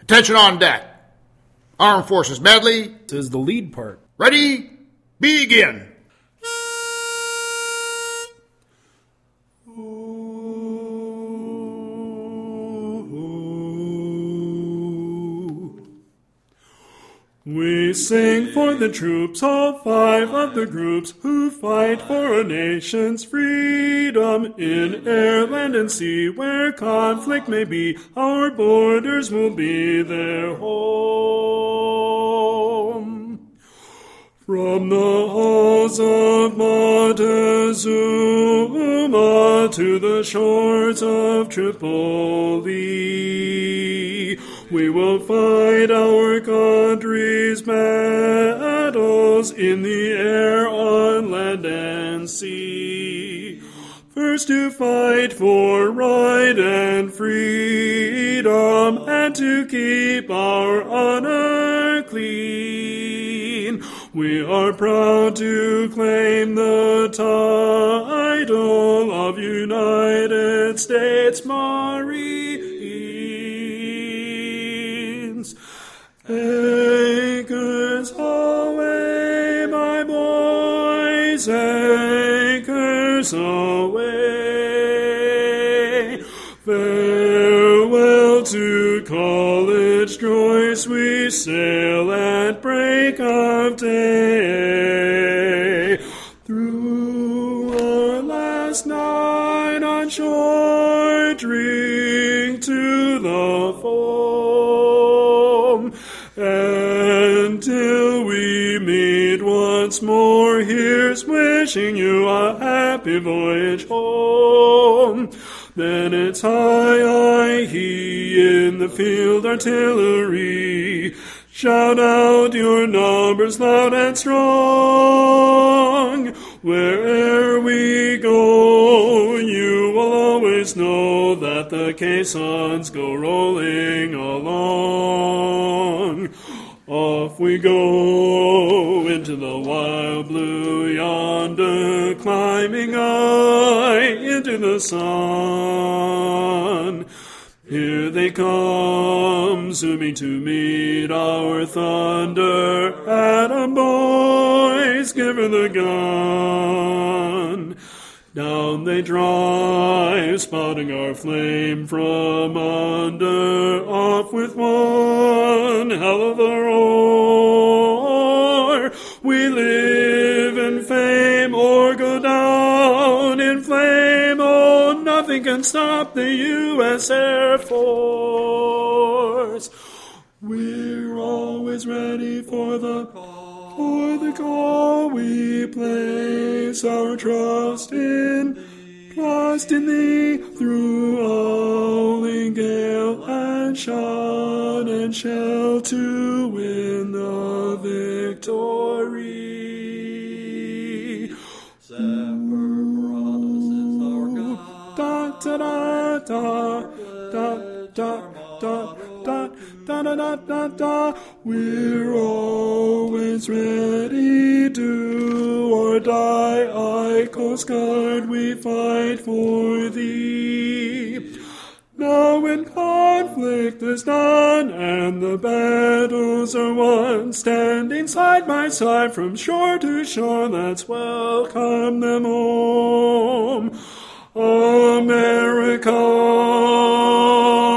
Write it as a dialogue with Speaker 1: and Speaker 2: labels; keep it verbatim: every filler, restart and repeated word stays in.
Speaker 1: Attention on deck. Armed Forces Medley.
Speaker 2: This is the lead part.
Speaker 1: Ready? Begin.
Speaker 3: We sing for the troops, all five of the groups, who fight for our nation's freedom. In air, land, and sea, where conflict may be, our borders will be their home. From the halls of Montezuma to the shores of Tripoli, we will fight our country's battles in the air, on land, and sea. First to fight for right and freedom, and to keep our honor clean. We are proud to claim the title of United States Marines. Anchors away, my boys, anchors away. Farewell to college joys, we sail at break of day. Through our last night on shore, drink to the foam. Until we meet once more, here's wishing you a happy voyage home. Then it's high-I-he in the field artillery. Shout out your numbers loud and strong. Where'er we go, you will always know that the caissons go rolling along. Off we go into the wild blue yonder, climbing high into the sun. Here they come, zooming to meet our thunder. Atom boys, give her the gun. Down they drive, spouting our flame from under. Off with one hell of a roar. We live in fame or go down in flame. Oh, nothing can stop the U S Air Force. We're always ready for the call. For the call, we place our trust in, trust in thee, through howling gale and shot and shell, to win the victory.
Speaker 4: Semper Paratus is our God.
Speaker 3: Da da da da da da da da da da da da. We're always ready, do or die. I, Coast Guard, we fight for thee. Now when conflict is done and the battles are won, standing side by side from shore to shore, let's welcome them home. America.